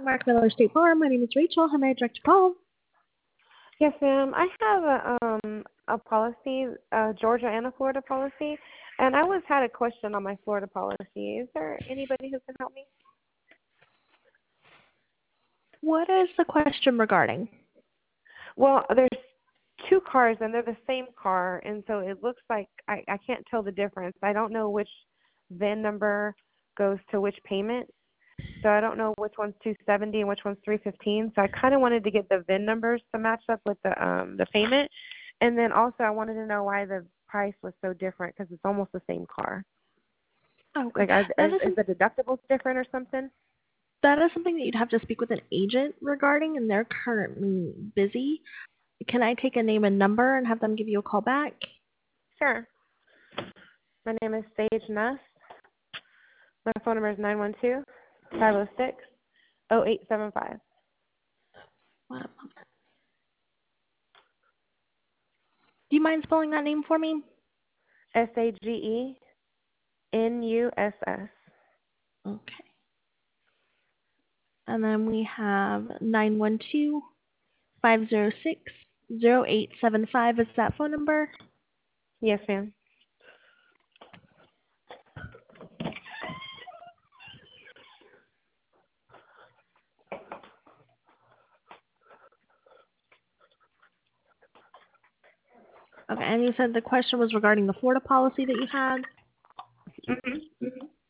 Mark Miller State Farm. My name is Rachel. How may I direct your call? Yes, ma'am. I have a policy, Georgia and a Florida policy, and I had a question on my Florida policy. Is there anybody who can help me? What is the question regarding? Well, there's two cars, and they're the same car, and so it looks like I can't tell the difference. I don't know which VIN number goes to which payment, so I don't know which one's 270 and which one's 315. So I kind of wanted to get the VIN numbers to match up with the payment, and then also I wanted to know why the price was so different because it's almost the same car. Okay. Like, is the deductibles different or something? That is something that you'd have to speak with an agent regarding, and they're currently busy. Can I take a name and number and have them give you a call back? Sure. My name is Sage Ness. My phone number is 912-506-0875. One moment. Do you mind spelling that name for me? SAGENUSS. Okay. And then we have 912-506-0875 is that phone number? Yes, ma'am. Okay, and you said the question was regarding the Florida policy that you had? Mm-hmm.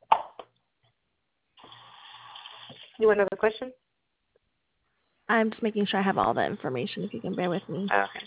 You want another question? I'm just making sure I have all the information, if you can bear with me. Okay.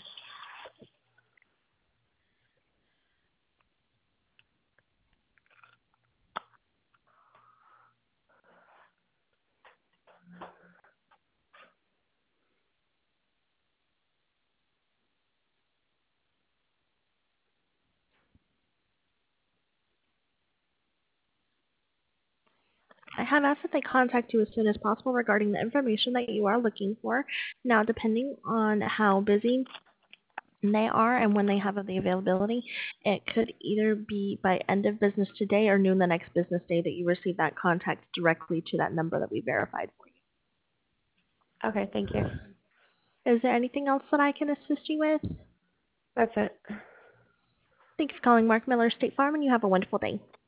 I have asked that they contact you as soon as possible regarding the information that you are looking for. Now, depending on how busy they are and when they have the availability, it could either be by end of business today or noon the next business day that you receive that contact directly to that number that we verified for you. Okay, thank you. Is there anything else that I can assist you with? That's it. Thanks for calling Mark Miller State Farm, and you have a wonderful day.